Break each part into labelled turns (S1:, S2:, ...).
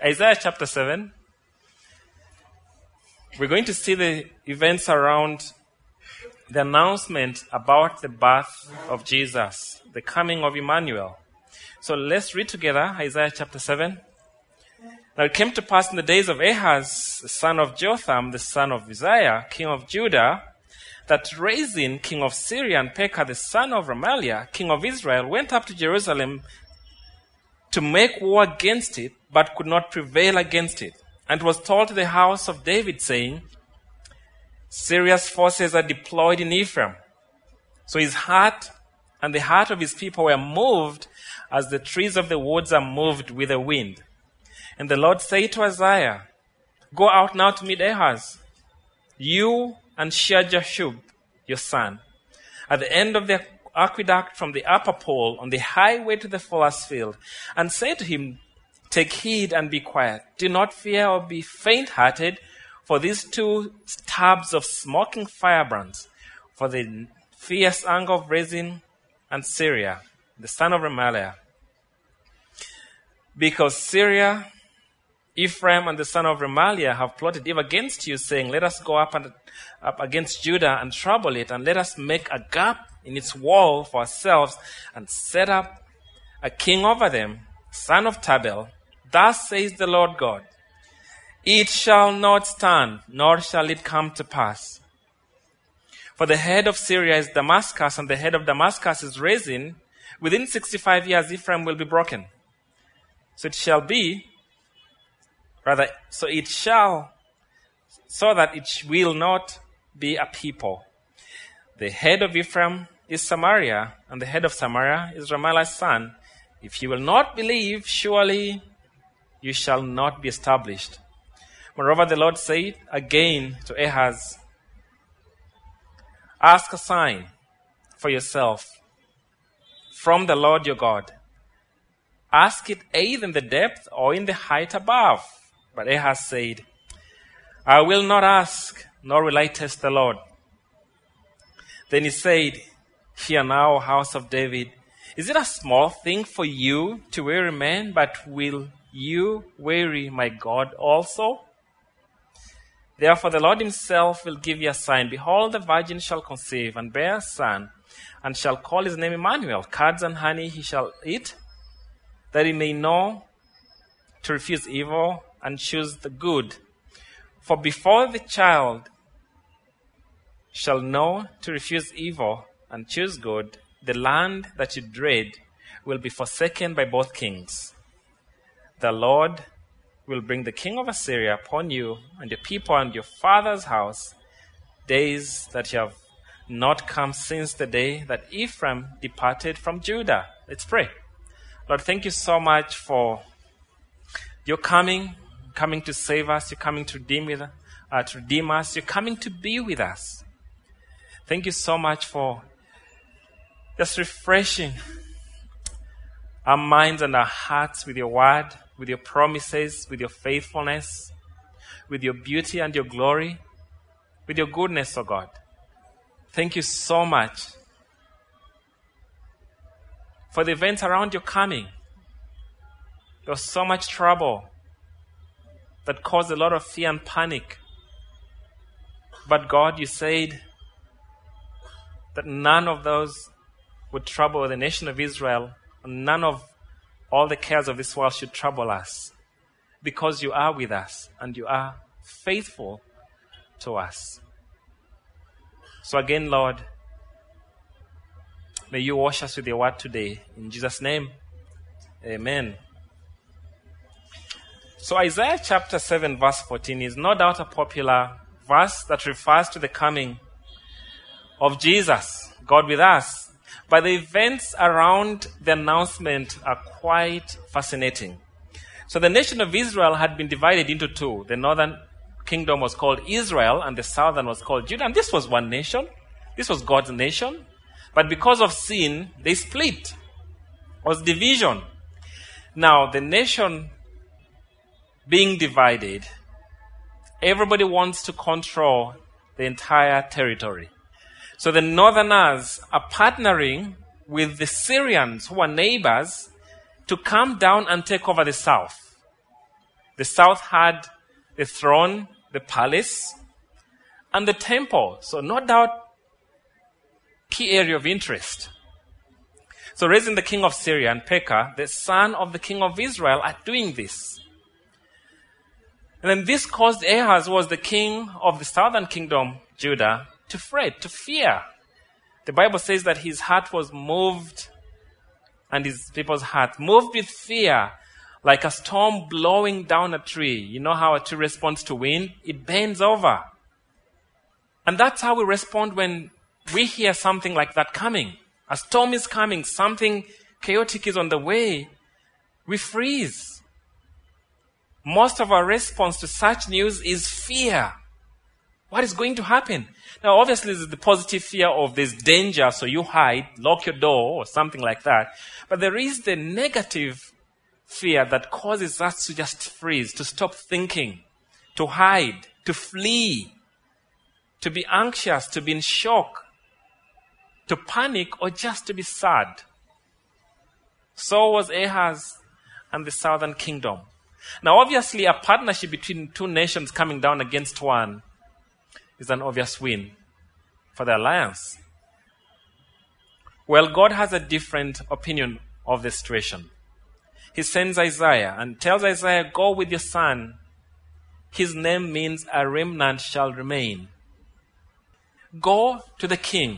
S1: Isaiah chapter 7. We're going to see the events around the announcement about the birth of Jesus, the coming of Emmanuel. So let's read together Isaiah chapter 7. Now it came to pass in the days of Ahaz, the son of Jotham, the son of Uzziah, king of Judah, that Rezin, king of Syria, and Pekah, the son of Remaliah, king of Israel, went up to Jerusalem to make war against it, but could not prevail against it. And was told to the house of David, saying, Syria's forces are deployed in Ephraim. So his heart and the heart of his people were moved as the trees of the woods are moved with the wind. And the Lord said to Isaiah, Go out now to meet Ahaz, you and Shear-Jashub, your son, at the end of the aqueduct from the upper pole on the highway to the fuller's field, and say to him, Take heed and be quiet. Do not fear or be faint-hearted for these two stubs of smoking firebrands, for the fierce anger of Rezin and Syria, the son of Remaliah. Because Syria, Ephraim, and the son of Remaliah have plotted evil against you, saying, Let us go up against Judah and trouble it, and let us make a gap in its wall for ourselves, and set up a king over them, son of Tabel. Thus says the Lord God, It shall not stand, nor shall it come to pass. For the head of Syria is Damascus, and the head of Damascus is Rezin. Within 65 years Ephraim will be broken. So it shall, so that it will not be a people. The head of Ephraim is Samaria, and the head of Samaria is Remaliah's son. If you will not believe, surely you shall not be established. Moreover, the Lord said again to Ahaz, Ask a sign for yourself from the Lord your God. Ask it either in the depth or in the height above. But Ahaz said, I will not ask, nor will I test the Lord. Then he said, Hear now, house of David, is it a small thing for you to weary men, but will you weary my God also? Therefore the Lord himself will give you a sign. Behold, the virgin shall conceive and bear a son, and shall call his name Emmanuel. Curds and honey he shall eat, that he may know to refuse evil and choose the good. For before the child shall know to refuse evil and choose good, the land that you dread will be forsaken by both kings. The Lord will bring the king of Assyria upon you and your people and your father's house, days that have not come since the day that Ephraim departed from Judah. Let's pray. Lord, thank you so much for your coming to save us. You're coming to redeem us. You're coming to be with us. Thank you so much for just refreshing our minds and our hearts with your word, with your promises, with your faithfulness, with your beauty and your glory, with your goodness, oh God. Thank you so much for the events around your coming. There was so much trouble that caused a lot of fear and panic. But God, you said that none of those would trouble the nation of Israel, and none of all the cares of this world should trouble us, because you are with us and you are faithful to us. So again, Lord, may you wash us with your word today. In Jesus' name, amen. So Isaiah chapter 7 verse 14 is no doubt a popular verse that refers to the coming of Jesus, God with us. But the events around the announcement are quite fascinating. So the nation of Israel had been divided into two. The northern kingdom was called Israel and the southern was called Judah. And this was one nation. This was God's nation. But because of sin, they split. It was division. Now, the nation being divided, everybody wants to control the entire territory. So the northerners are partnering with the Syrians, who are neighbors, to come down and take over the south. The south had the throne, the palace, and the temple. So no doubt, key area of interest. So Rezin, the king of Syria, and Pekah, the son of the king of Israel, are doing this. And then this caused Ahaz, who was the king of the southern kingdom, Judah, to fret, to fear. The Bible says that his heart was moved, and his people's heart moved with fear, like a storm blowing down a tree. You know how a tree responds to wind? It bends over. And that's how we respond when we hear something like that coming. A storm is coming, something chaotic is on the way. We freeze. Most of our response to such news is fear. What is going to happen? Now, obviously, there's the positive fear of this danger, so you hide, lock your door, or something like that. But there is the negative fear that causes us to just freeze, to stop thinking, to hide, to flee, to be anxious, to be in shock, to panic, or just to be sad. So was Ahaz and the southern kingdom. Now, obviously, a partnership between two nations coming down against one is an obvious win for the alliance. Well, God has a different opinion of the situation. He sends Isaiah and tells Isaiah, go with your son. His name means a remnant shall remain. Go to the king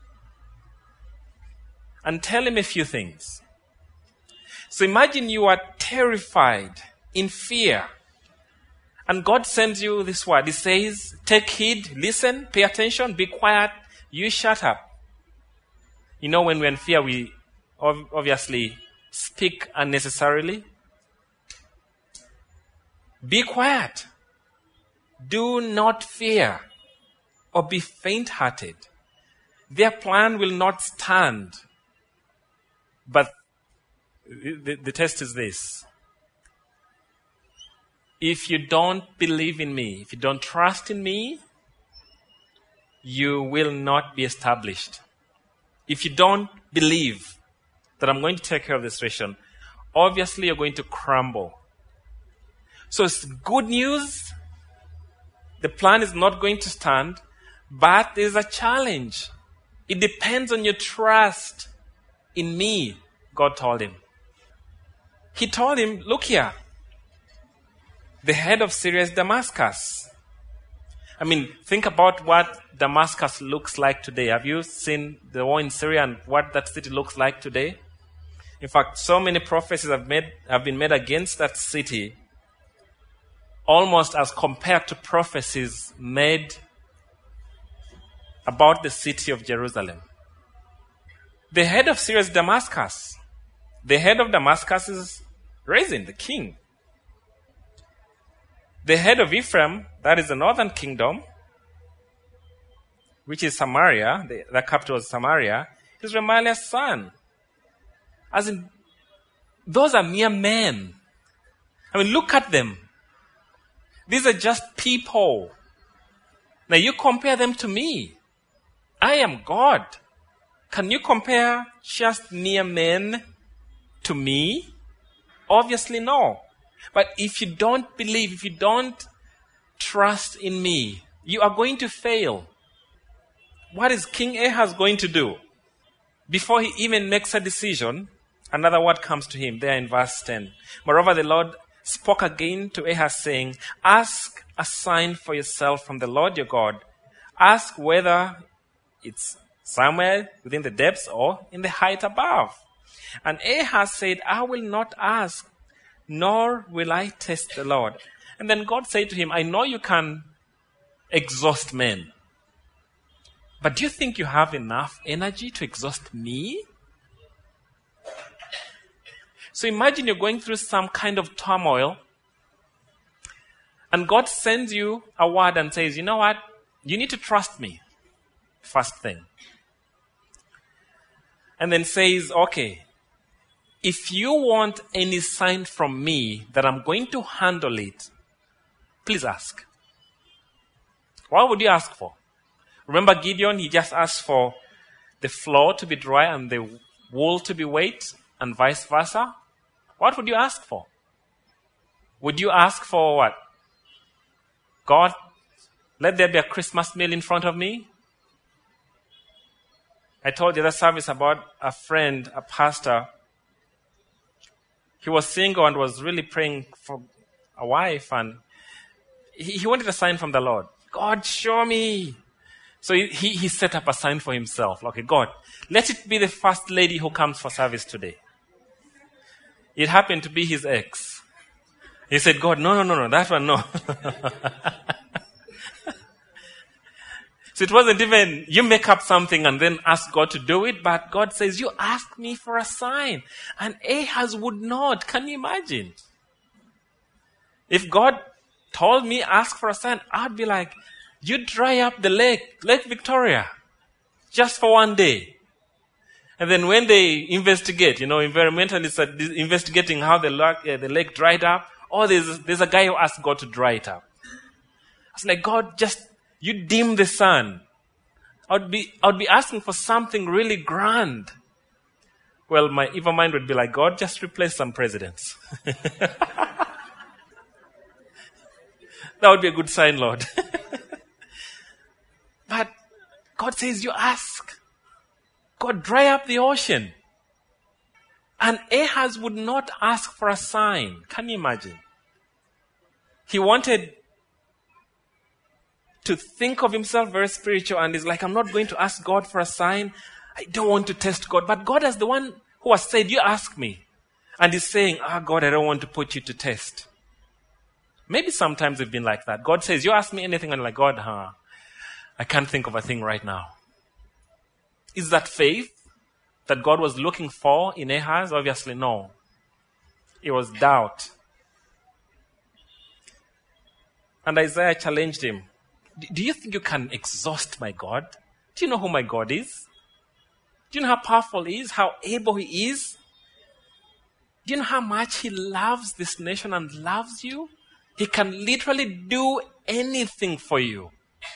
S1: and tell him a few things. So imagine you are terrified, in fear. And God sends you this word. He says, take heed, listen, pay attention, be quiet, you shut up. You know, when we're in fear, we obviously speak unnecessarily. Be quiet. Do not fear or be faint-hearted. Their plan will not stand. But the test is this. If you don't believe in me, if you don't trust in me, you will not be established. If you don't believe that I'm going to take care of the situation, obviously you're going to crumble. So it's good news. The plan is not going to stand, but there's a challenge. It depends on your trust in me, God told him. He told him, look here, the head of Syria is Damascus. I mean, think about what Damascus looks like today. Have you seen the war in Syria and what that city looks like today? In fact, so many prophecies have been made against that city, almost as compared to prophecies made about the city of Jerusalem. The head of Syria is Damascus. The head of Damascus is Rezin, the king. The head of Ephraim, that is the northern kingdom, which is Samaria, the capital is Samaria, is Remaliah's son. As in, those are mere men. I mean, look at them. These are just people. Now you compare them to me. I am God. Can you compare just mere men to me? Obviously no. But if you don't believe, if you don't trust in me, you are going to fail. What is King Ahaz going to do? Before he even makes a decision, another word comes to him there in verse 10. Moreover, the Lord spoke again to Ahaz, saying, ask a sign for yourself from the Lord your God. Ask whether it's somewhere within the depths or in the height above. And Ahaz said, I will not ask, nor will I test the Lord. And then God said to him, I know you can exhaust men, but do you think you have enough energy to exhaust me? So imagine you're going through some kind of turmoil, and God sends you a word and says, you know what? You need to trust me. First thing. And then says, okay, if you want any sign from me that I'm going to handle it, please ask. What would you ask for? Remember Gideon, he just asked for the floor to be dry and the wool to be wet and vice versa. What would you ask for? would you ask for what? God, let there be a Christmas meal in front of me? I told the other service about a friend, a pastor. He was single and was really praying for a wife, and he wanted a sign from the Lord. God, show me. So he set up a sign for himself. Okay, God, let it be the first lady who comes for service today. It happened to be his ex. He said, God, no, that one, no. So it wasn't even, you make up something and then ask God to do it, but God says, you ask me for a sign. And Ahaz would not. Can you imagine? If God told me, ask for a sign, I'd be like, you dry up the Lake Victoria, just for one day. And then when they investigate, environmentalists are investigating how the lake dried up, there's a guy who asked God to dry it up. I was like, God, you dim the sun. I would be asking for something really grand. Well, my evil mind would be like, God, just replace some presidents. That would be a good sign, Lord. But God says, you ask. God, dry up the ocean. And Ahaz would not ask for a sign. Can you imagine? He wanted to think of himself very spiritual, and he's like, I'm not going to ask God for a sign. I don't want to test God. But God is the one who has said, you ask me. And he's saying, God, I don't want to put you to test. Maybe sometimes we've been like that. God says, you ask me anything, and I'm like, God, I can't think of a thing right now. Is that faith that God was looking for in Ahaz? Obviously, no. It was doubt. And Isaiah challenged him. Do you think you can exhaust my God? Do you know who my God is? Do you know how powerful he is? How able he is? Do you know how much he loves this nation and loves you? He can literally do anything for you.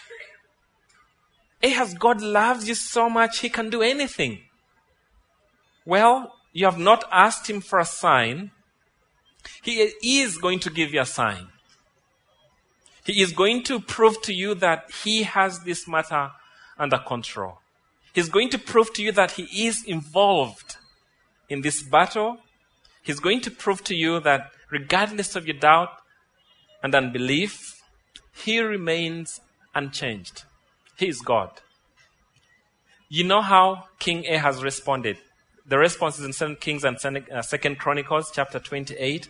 S1: Ahaz, God loves you so much, he can do anything. Well, you have not asked him for a sign. He is going to give you a sign. He is going to prove to you that he has this matter under control. He's going to prove to you that he is involved in this battle. He's going to prove to you that regardless of your doubt and unbelief, he remains unchanged. He is God. You know how King Ahaz responded. The response is in 2 Kings and 2 Chronicles chapter 28.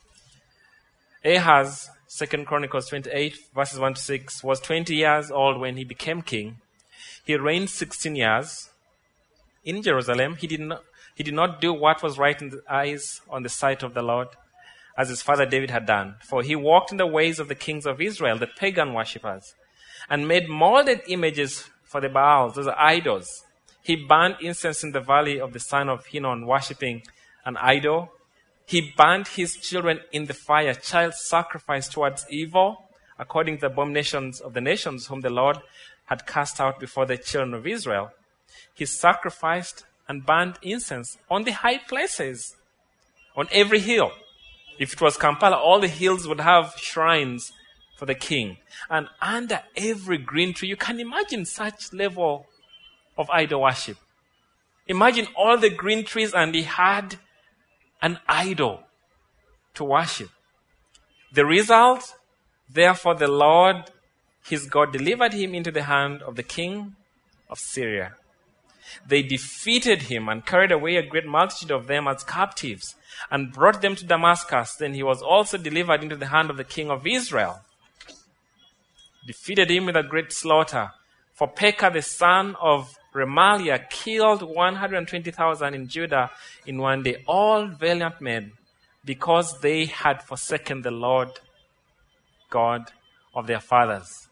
S1: Ahaz, 2 Chronicles 28, verses 1 to 6, was 20 years old when he became king. He reigned 16 years in Jerusalem. He did not do what was right in the eyes on the sight of the Lord, as his father David had done. For he walked in the ways of the kings of Israel, the pagan worshippers, and made molded images for the Baals, those are idols. He burned incense in the valley of the son of Hinnom, worshipping an idol. He burned his children in the fire, child sacrifice towards evil, according to the abominations of the nations whom the Lord had cast out before the children of Israel. He sacrificed and burned incense on the high places, on every hill. If it was Kampala, all the hills would have shrines for the king. And under every green tree, you can imagine such level of idol worship. Imagine all the green trees and he had an idol to worship. The result, therefore the Lord, his God, delivered him into the hand of the king of Syria. They defeated him and carried away a great multitude of them as captives and brought them to Damascus. Then he was also delivered into the hand of the king of Israel. Defeated him with a great slaughter. For Pekah the son of Remaliah killed 120,000 in Judah in one day, all valiant men, because they had forsaken the Lord God of their fathers.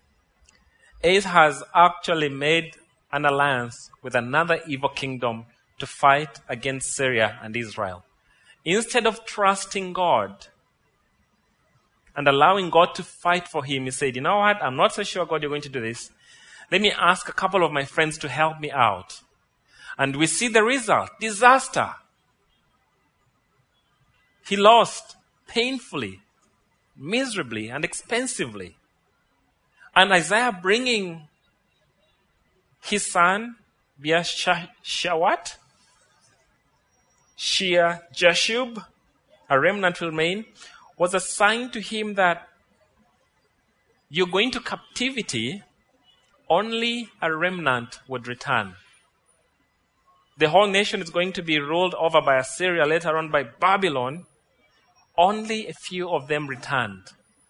S1: Ahaz actually made an alliance with another evil kingdom to fight against Syria and Israel. Instead of trusting God and allowing God to fight for him, he said, you know what, I'm not so sure, God, you're going to do this. Let me ask a couple of my friends to help me out. And we see the result. Disaster. He lost painfully miserably and expensively. And Isaiah bringing his son, Shear-Jashub, a remnant will remain, was a sign to him that you're going to captivity, only a remnant would return. The whole nation is going to be ruled over by Assyria, later on by Babylon. Only a few of them returned.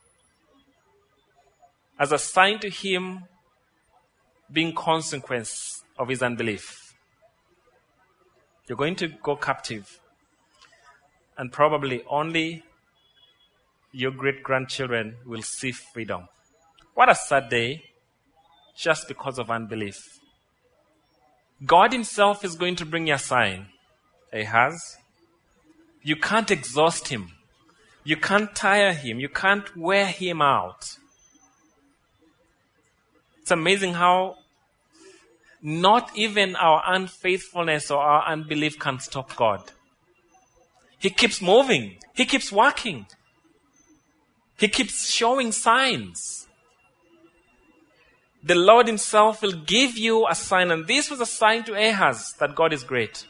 S1: As a sign to him being consequence of his unbelief. You're going to go captive. And probably only your great-grandchildren will see freedom. What a sad day, just because of unbelief. God himself is going to bring you a sign. Ahaz, you can't exhaust him. You can't tire him. You can't wear him out. It's amazing how not even our unfaithfulness or our unbelief can stop God. He keeps moving. He keeps working. He keeps showing signs. The Lord himself will give you a sign, and this was a sign to Ahaz that God is great.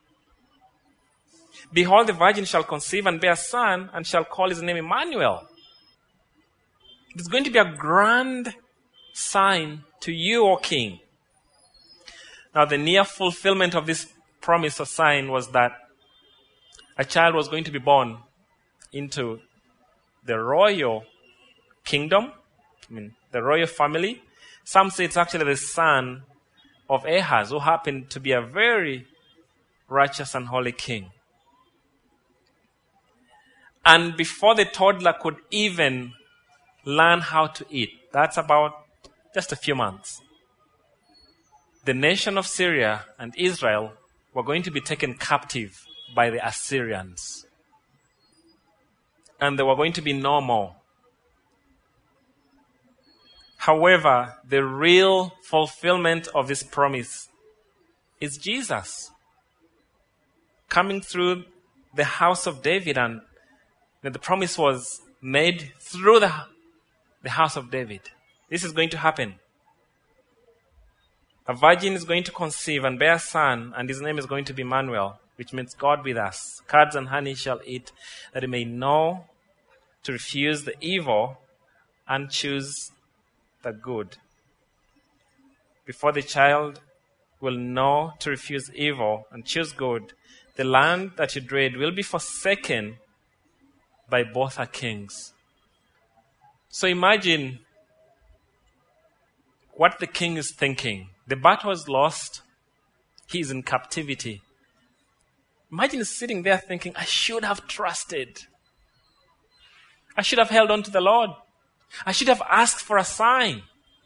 S1: Behold, the virgin shall conceive and bear a son, and shall call his name Emmanuel. It's going to be a grand sign to you, O king. Now, the near fulfillment of this promise or sign was that a child was going to be born into the royal kingdom, the royal family. Some say it's actually the son of Ahaz, who happened to be a very righteous and holy king. And before the toddler could even learn how to eat, that's about just a few months, the nation of Syria and Israel were going to be taken captive by the Assyrians. And they were going to be no more. However, the real fulfillment of this promise is Jesus coming through the house of David, and the promise was made through the house of David. This is going to happen. A virgin is going to conceive and bear a son, and his name is going to be Emmanuel, which means God with us. Curds and honey shall eat, that he may know to refuse the evil and choose the good. Before the child will know to refuse evil and choose good, the land that you dread will be forsaken by both our kings. So imagine what the king is thinking. The battle is lost. He is in captivity. Imagine sitting there thinking, I should have trusted. I should have held on to the Lord. I should have asked for a sign.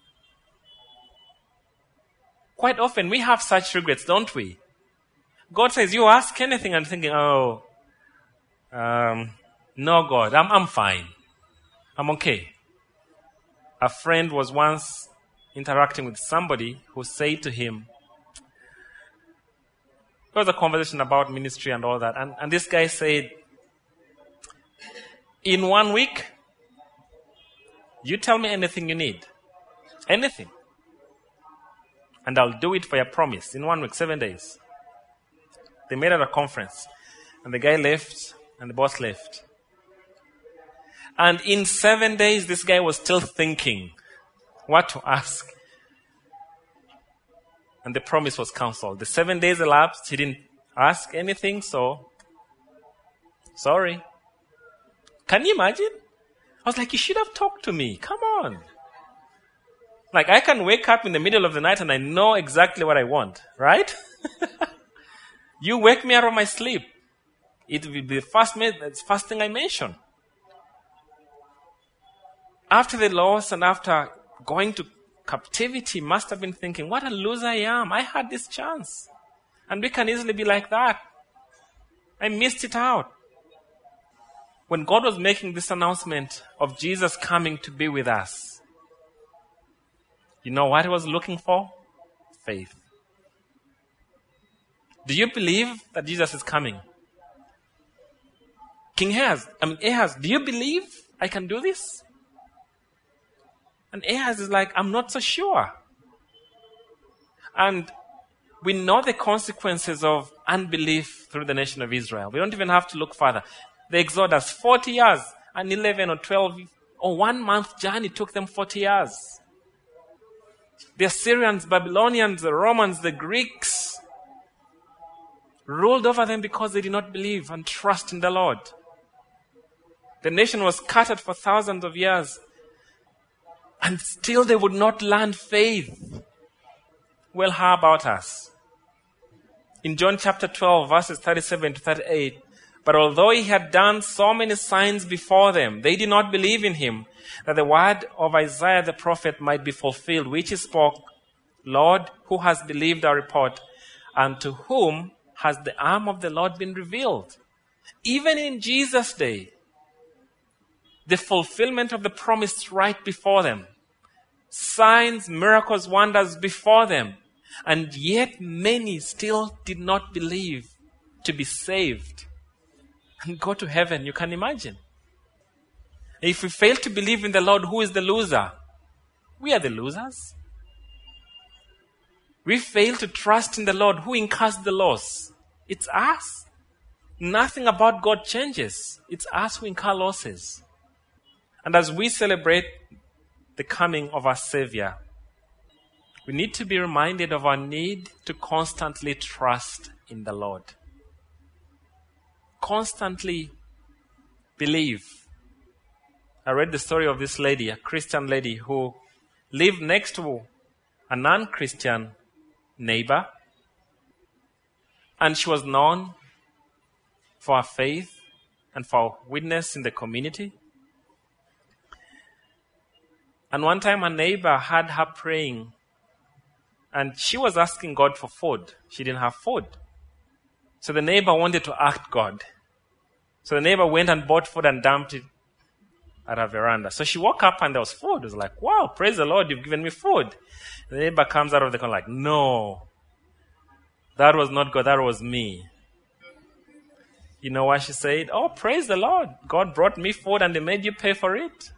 S1: Quite often we have such regrets, don't we? God says, you ask anything, and thinking, no, God, I'm fine. I'm okay. A friend was once interacting with somebody who said to him, there was a conversation about ministry and all that, and this guy said, in 1 week, you tell me anything you need. Anything. And I'll do it for your promise. In 1 week, 7 days. They met at a conference. And the guy left, and the boss left. And in 7 days, this guy was still thinking what to ask. And the promise was cancelled. The 7 days elapsed. He didn't ask anything, so sorry. Can you imagine? I was like, you should have talked to me. Come on. Like, I can wake up in the middle of the night and I know exactly what I want, right? You wake me out of my sleep. It will be the first thing I mention. After the loss and after going to captivity, must have been thinking, what a loser I am. I had this chance. And we can easily be like that. I missed it out. When God was making this announcement of Jesus coming to be with us, you know what he was looking for? Faith. Do you believe that Jesus is coming? Ahaz, do you believe I can do this? And Ahaz is like, I'm not so sure. And we know the consequences of unbelief through the nation of Israel. We don't even have to look further. The Exodus, 40 years, and 11 or 12 or 1 month journey took them 40 years. The Assyrians, Babylonians, the Romans, the Greeks ruled over them because they did not believe and trust in the Lord. The nation was scattered for thousands of years, and still they would not learn faith. Well, how about us? In John chapter 12, verses 37 to 38, but although he had done so many signs before them, they did not believe in him, that the word of Isaiah the prophet might be fulfilled, which he spoke, Lord, who has believed our report, and to whom has the arm of the Lord been revealed? Even in Jesus' day, the fulfillment of the promise right before them. Signs, miracles, wonders before them. And yet many still did not believe to be saved and go to heaven. You can imagine. If we fail to believe in the Lord, who is the loser? We are the losers. We fail to trust in the Lord, who incurs the loss? It's us. Nothing about God changes. It's us who incur losses. And as we celebrate the coming of our Savior, we need to be reminded of our need to constantly trust in the Lord. Constantly believe. I read the story of this lady, a Christian lady who lived next to a non-Christian neighbor, and she was known for her faith and for her witness in the community. And one time a neighbor had her praying, and she was asking God for food. She didn't have food. So the neighbor wanted to act God. So the neighbor went and bought food and dumped it at her veranda. So she woke up and there was food. It was like, wow, praise the Lord, you've given me food. The neighbor comes out of the corner like, no, that was not God, that was me. You know what she said? Oh, praise the Lord. God brought me food and they made you pay for it.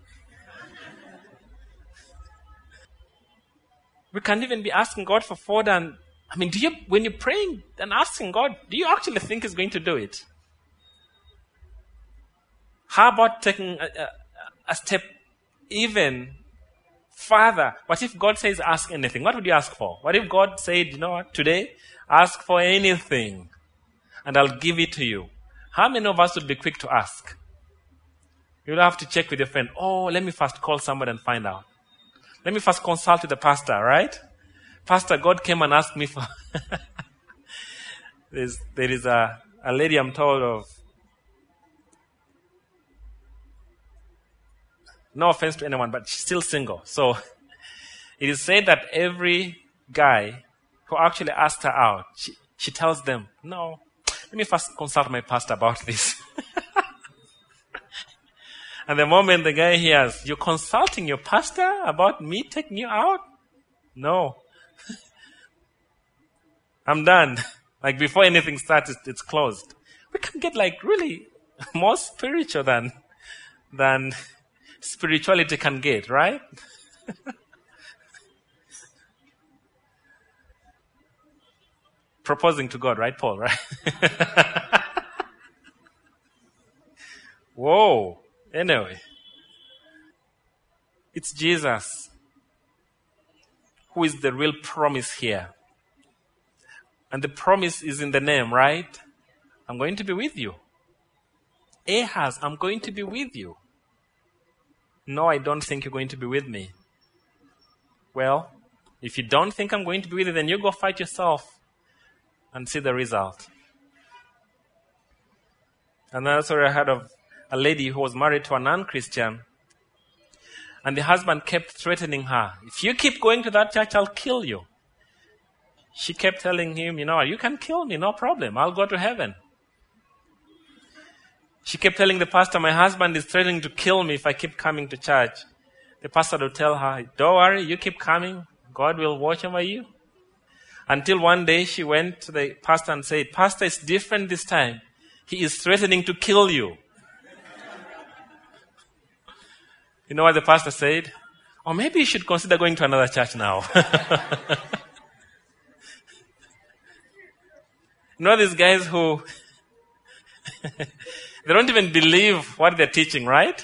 S1: We can't even be asking God for food, and when you're praying and asking God, do you actually think He's going to do it? How about taking a step even further? What if God says ask anything? What would you ask for? What if God said, you know what, today, ask for anything and I'll give it to you? How many of us would be quick to ask? You'll have to check with your friend. Oh, let me first call somebody and find out. Let me first consult with the pastor, right? Pastor, God came and asked me for... there is a lady I'm told of. No offense to anyone, but she's still single. So it is said that every guy who actually asked her out, she tells them, no, let me first consult my pastor about this. And the moment the guy hears, you're consulting your pastor about me taking you out? No. I'm done. Like before anything starts, it's closed. We can get like really more spiritual than spirituality can get, right? Proposing to God, right, Paul, right? Whoa. Anyway, it's Jesus who is the real promise here. And the promise is in the name, right? I'm going to be with you. Ahaz, I'm going to be with you. No, I don't think you're going to be with me. Well, if you don't think I'm going to be with you, then you go fight yourself and see the result. And then also I heard of a lady who was married to a non-Christian, and the husband kept threatening her. If you keep going to that church, I'll kill you. She kept telling him, you can kill me, no problem. I'll go to heaven. She kept telling the pastor, my husband is threatening to kill me if I keep coming to church. The pastor would tell her, don't worry, you keep coming. God will watch over you. Until one day she went to the pastor and said, Pastor, it's different this time. He is threatening to kill you. You know what the pastor said? Or maybe you should consider going to another church now. You know these guys who, they don't even believe what they're teaching, right?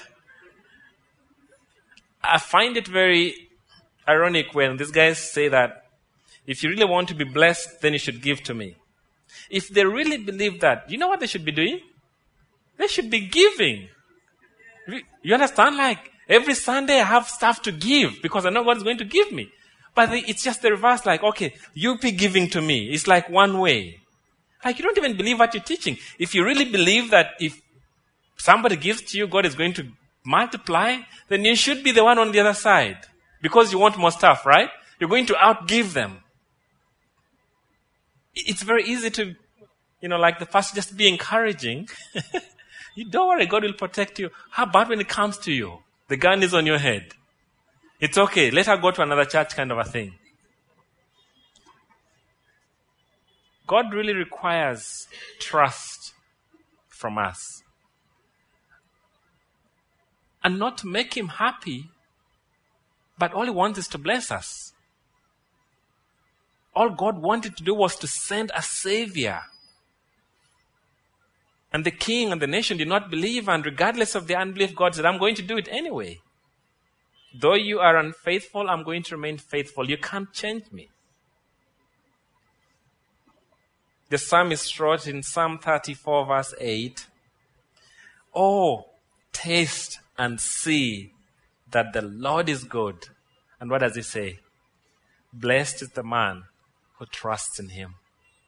S1: I find it very ironic when these guys say that if you really want to be blessed, then you should give to me. If they really believe that, you know what they should be doing? They should be giving. You understand? Like, every Sunday I have stuff to give because I know God is going to give me. But it's just the reverse, like, okay, you be giving to me. It's like one way. Like, you don't even believe what you're teaching. If you really believe that if somebody gives to you, God is going to multiply, then you should be the one on the other side. Because you want more stuff, right? You're going to outgive them. It's very easy to, like the pastor, just be encouraging. You don't worry, God will protect you. How about when it comes to you? The gun is on your head. It's okay. Let her go to another church kind of a thing. God really requires trust from us. And not to make him happy, but all he wants is to bless us. All God wanted to do was to send a savior. And the king and the nation did not believe, and regardless of the unbelief, God said, I'm going to do it anyway. Though you are unfaithful, I'm going to remain faithful. You can't change me. The psalmist wrote in Psalm 34 verse 8, "Oh, taste and see that the Lord is good." And what does he say? Blessed is the man who trusts in him.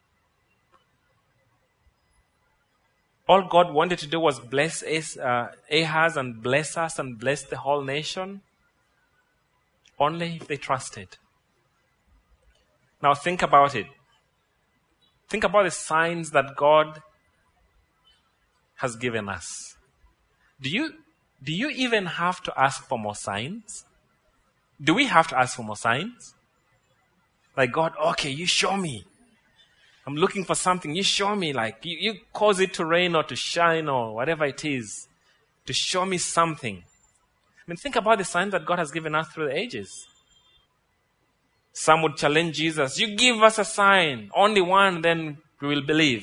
S1: All God wanted to do was bless Ahaz and bless us and bless the whole nation. Only if they trusted. Now think about it. Think about the signs that God has given us. Do you even have to ask for more signs? Do we have to ask for more signs? Like, God, okay, you show me. I'm looking for something. You show me, like, you cause it to rain or to shine or whatever it is. To show me something. I mean, think about the signs that God has given us through the ages. Some would challenge Jesus. You give us a sign. Only one, then we will believe.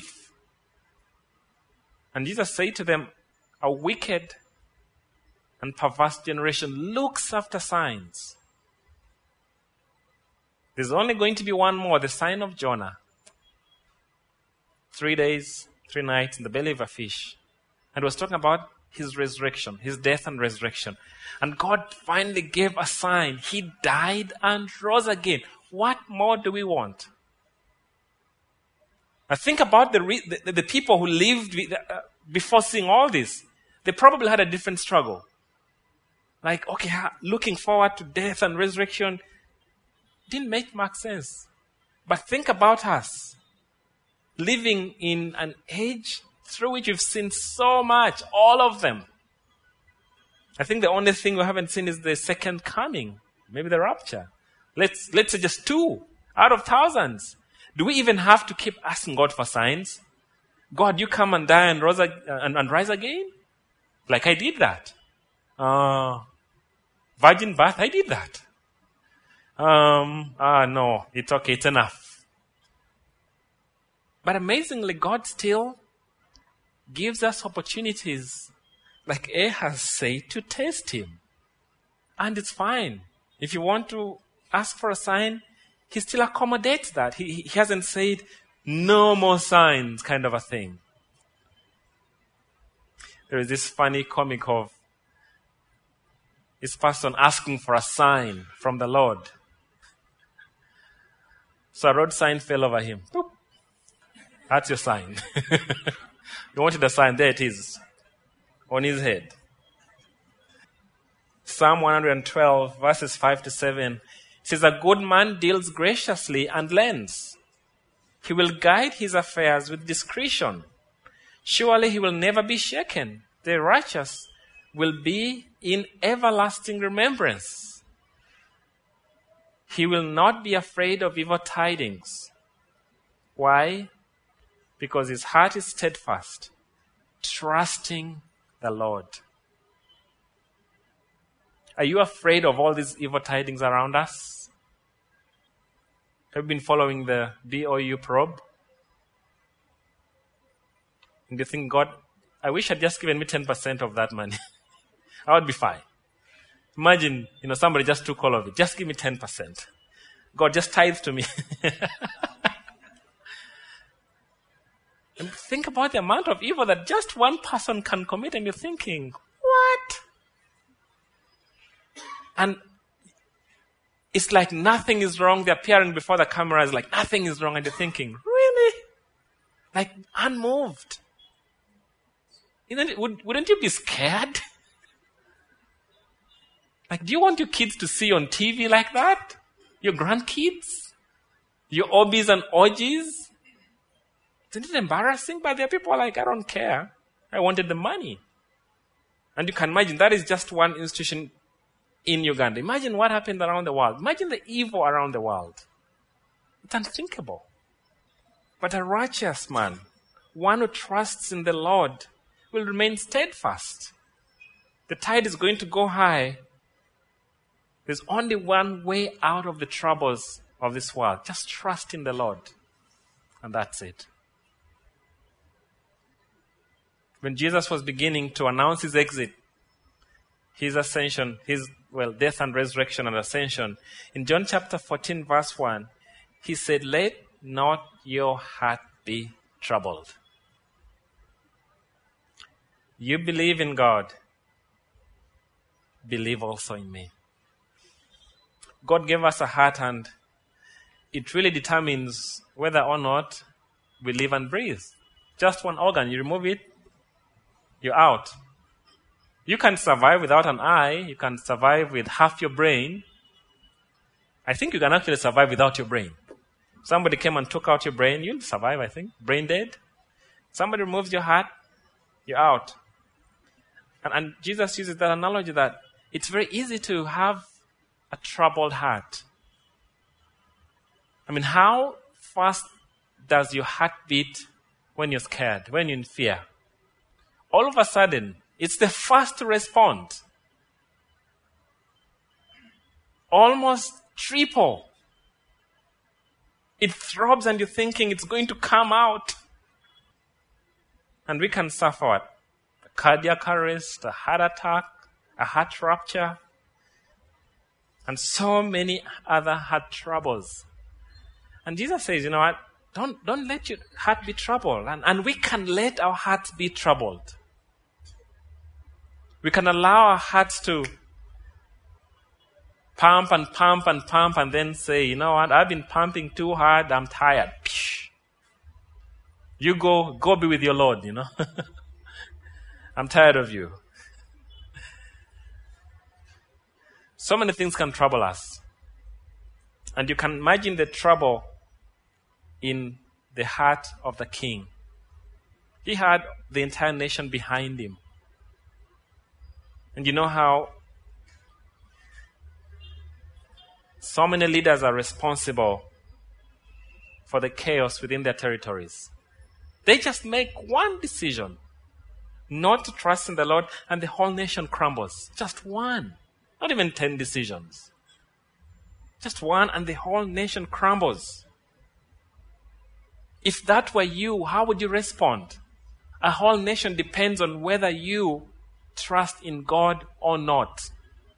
S1: And Jesus said to them, a wicked and perverse generation looks after signs. There's only going to be one more, the sign of Jonah. 3 days, 3 nights in the belly of a fish. And was talking about his resurrection, his death and resurrection. And God finally gave a sign. He died and rose again. What more do we want? Now think about the people who lived before seeing all this. They probably had a different struggle. Like, okay, looking forward to death and resurrection didn't make much sense. But think about us living in an age through which we've seen so much, all of them. I think the only thing we haven't seen is the second coming, maybe the rapture. Let's say just 2 out of thousands. Do we even have to keep asking God for signs? God, you come and die and rise again? Like I did that. Virgin birth, I did that. No, it's okay, it's enough. But amazingly, God still gives us opportunities, like Ahaz said, to test him. And it's fine. If you want to ask for a sign, he still accommodates that. He hasn't said, no more signs, kind of a thing. There is this funny comic of this person asking for a sign from the Lord. So a road sign fell over him. Boop. That's your sign. You wanted a sign, there it is. On his head. Psalm 112, verses 5 to 7. Says, a good man deals graciously and lends. He will guide his affairs with discretion. Surely he will never be shaken. The righteous will be in everlasting remembrance. He will not be afraid of evil tidings. Why? Because his heart is steadfast, trusting the Lord. Are you afraid of all these evil tidings around us? Have you been following the BOU probe? And you think, God, I wish I'd just given me 10% of that money. I would be fine. Imagine, somebody just took all of it. Just give me 10%. God, just tithe to me. And think about the amount of evil that just one person can commit, and you're thinking, what? And it's like nothing is wrong. They're appearing before the camera is like nothing is wrong, and you're thinking, really? Like unmoved. Wouldn't you be scared? Like, do you want your kids to see on TV like that? Your grandkids? Your obbies and orgies? Isn't it embarrassing? But there are people like, I don't care. I wanted the money. And you can imagine that is just one institution in Uganda. Imagine what happened around the world. Imagine the evil around the world. It's unthinkable. But a righteous man, one who trusts in the Lord, will remain steadfast. The tide is going to go high. There's only one way out of the troubles of this world. Just trust in the Lord. And that's it. When Jesus was beginning to announce his exit, his ascension, his death and resurrection and ascension, in John chapter 14 verse 1, he said, let not your heart be troubled. You believe in God, believe also in me. God gave us a heart, and it really determines whether or not we live and breathe. Just one organ, you remove it, you're out. You can survive without an eye. You can survive with half your brain. I think you can actually survive without your brain. Somebody came and took out your brain, you'll survive, I think. Brain dead. Somebody removes your heart, you're out. And Jesus uses that analogy that it's very easy to have a troubled heart. I mean, how fast does your heart beat when you're scared, when you're in fear? All of a sudden, it's the first to respond. Almost triple. It throbs and you're thinking it's going to come out. And we can suffer what? A cardiac arrest, a heart attack, a heart rupture, and so many other heart troubles. And Jesus says, you know what? Don't let your heart be troubled. And we can let our hearts be troubled. We can allow our hearts to pump and pump and pump and then say, you know what? I've been pumping too hard. I'm tired. You go be with your Lord, I'm tired of you. So many things can trouble us. And you can imagine the trouble in the heart of the king. He had the entire nation behind him. And you know how so many leaders are responsible for the chaos within their territories. They just make one decision, not to trust in the Lord, and the whole nation crumbles. Just one. Not even 10 decisions. Just one, and the whole nation crumbles. If that were you, how would you respond? A whole nation depends on whether you trust in God or not.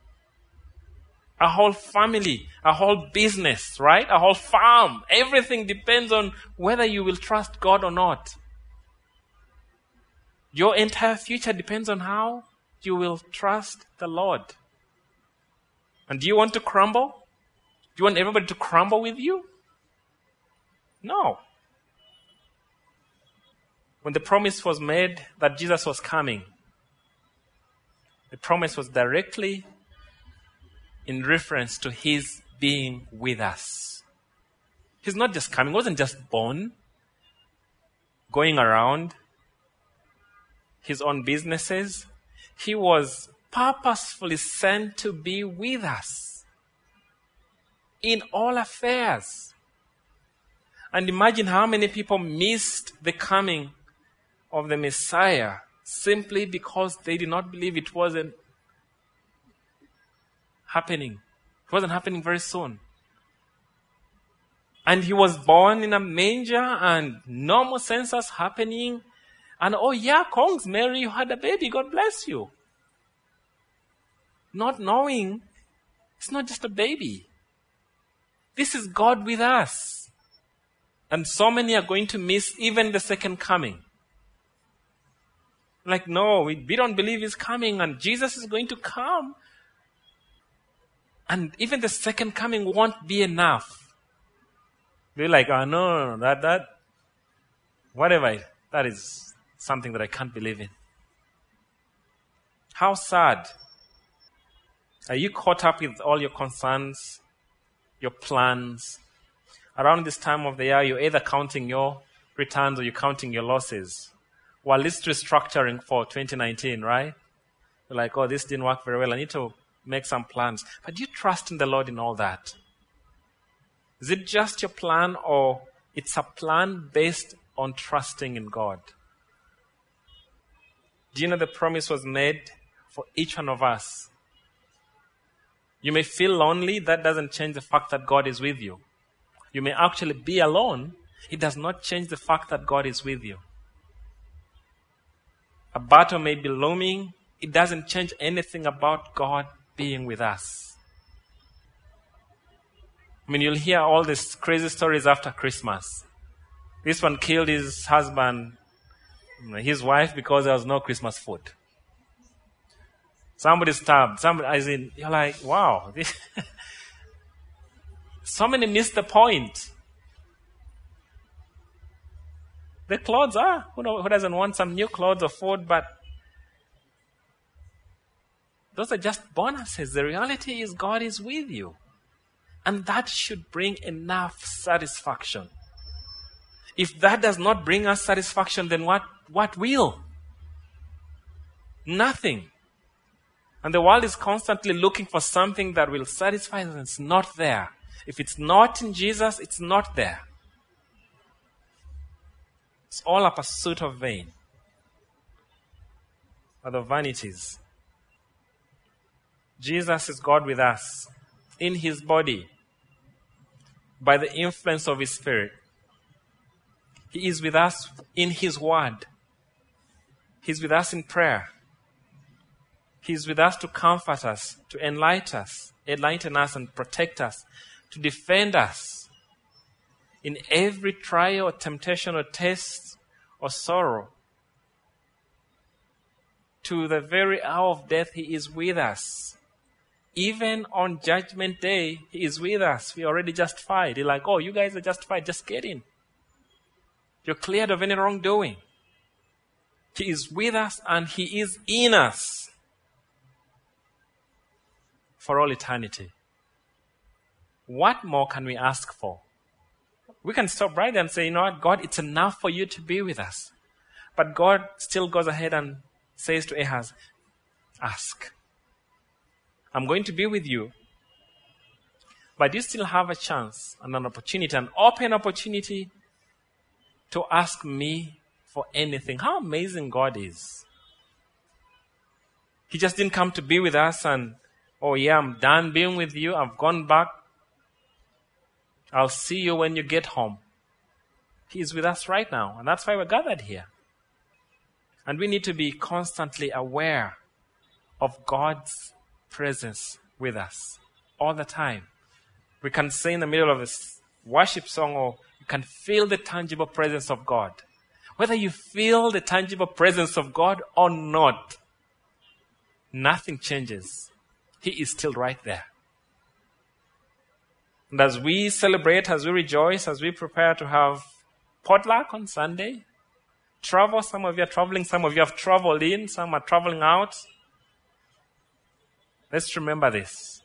S1: A whole family, a whole business, right? A whole farm. Everything depends on whether you will trust God or not. Your entire future depends on how you will trust the Lord. And do you want to crumble? Do you want everybody to crumble with you? No. When the promise was made that Jesus was coming, the promise was directly in reference to his being with us. He's not just coming. He wasn't just born, going around his own businesses. He was purposefully sent to be with us in all affairs. And imagine how many people missed the coming of the Messiah simply because they did not believe it was happening. It wasn't happening very soon. And he was born in a manger and no more census happening. And oh yeah, congs, Mary, you had a baby. God bless you. Not knowing it's not just a baby. This is God with us. And so many are going to miss even the second coming. Like, no, we don't believe he's coming and Jesus is going to come. And even the second coming won't be enough. They're like, oh, no, whatever, that is something that I can't believe in. How sad. Are you caught up with all your concerns, your plans? Around this time of the year, you're either counting your returns or you're counting your losses. Or at least restructuring for 2019, right? You're like, oh, this didn't work very well. I need to make some plans. But do you trust in the Lord in all that? Is it just your plan or it's a plan based on trusting in God? Do you know the promise was made for each one of us? You may feel lonely. That doesn't change the fact that God is with you. You may actually be alone. It does not change the fact that God is with you. A battle may be looming. It doesn't change anything about God being with us. I mean, you'll hear all these crazy stories after Christmas. This one killed his husband, his wife, because there was no Christmas food. Somebody stabbed. You're like, wow. So many miss the point. The clothes are. Who doesn't want some new clothes or food? But those are just bonuses. The reality is God is with you. And that should bring enough satisfaction. If that does not bring us satisfaction, then what will? Nothing. And the world is constantly looking for something that will satisfy us, and it's not there. If it's not in Jesus, it's not there. It's all a pursuit of vain. Or the vanities. Jesus is God with us in his body by the influence of his Spirit. He is with us in his word. He's with us in prayer. He's with us to comfort us, to enlighten us and protect us, to defend us in every trial or temptation or test or sorrow. To the very hour of death, he is with us. Even on Judgment Day, he is with us. We are already justified. He's like, oh, you guys are justified. Just get in. You're cleared of any wrongdoing. He is with us and he is in us for all eternity. What more can we ask for? We can stop right there and say, you know what, God, it's enough for you to be with us. But God still goes ahead and says to Ahaz, ask. I'm going to be with you. But you still have a chance and an opportunity, an open opportunity to ask me for anything. How amazing God is. He just didn't come to be with us and, oh yeah, I'm done being with you. I've gone back. I'll see you when you get home. He is with us right now. And that's why we're gathered here. And we need to be constantly aware of God's presence with us all the time. We can say in the middle of a worship song, or you can feel the tangible presence of God. Whether you feel the tangible presence of God or not, nothing changes. He is still right there. And as we celebrate, as we rejoice, as we prepare to have potluck on Sunday, travel, some of you are traveling, some of you have traveled in, some are traveling out. Let's remember this.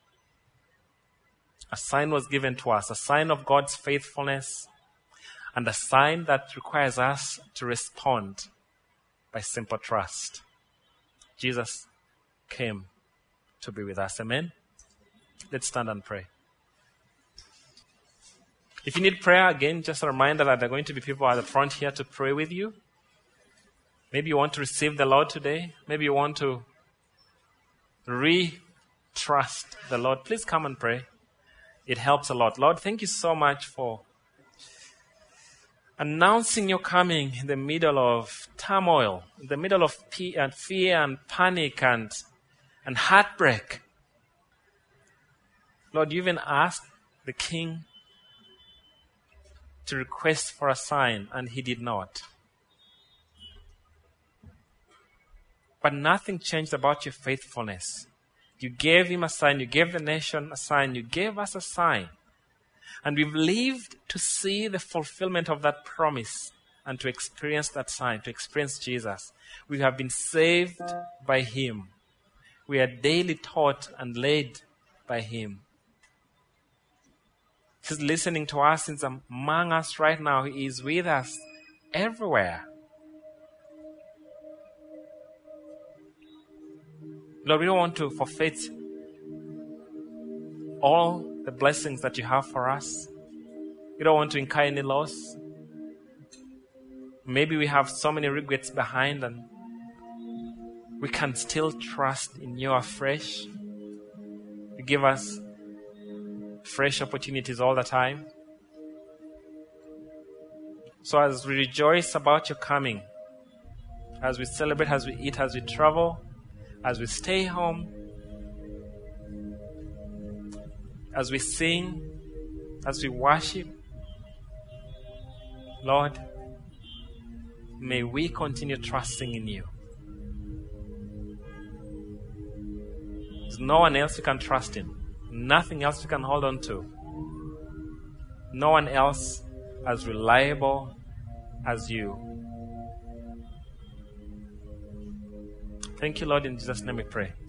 S1: A sign was given to us, a sign of God's faithfulness, and a sign that requires us to respond by simple trust. Jesus came to be with us. Amen? Let's stand and pray. If you need prayer, again, just a reminder that there are going to be people at the front here to pray with you. Maybe you want to receive the Lord today. Maybe you want to retrain trust the Lord, please come and pray. It helps a lot. Lord, thank you so much for announcing your coming in the middle of turmoil, in the middle of fear and panic and heartbreak. Lord, you even asked the king to request for a sign, and he did not. But nothing changed about your faithfulness. You gave him a sign, you gave the nation a sign, you gave us a sign. And we've lived to see the fulfillment of that promise and to experience that sign, to experience Jesus. We have been saved by him. We are daily taught and led by him. He's listening to us. He's among us right now. He is with us everywhere. Lord, we don't want to forfeit all the blessings that you have for us. We don't want to incur any loss. Maybe we have so many regrets behind, and we can still trust in you afresh. You give us fresh opportunities all the time. So as we rejoice about your coming, as we celebrate, as we eat, as we travel, as we stay home, as we sing, as we worship, Lord, may we continue trusting in you. There's no one else you can trust in. Nothing else you can hold on to. No one else as reliable as you. Thank you, Lord. In Jesus' name we pray.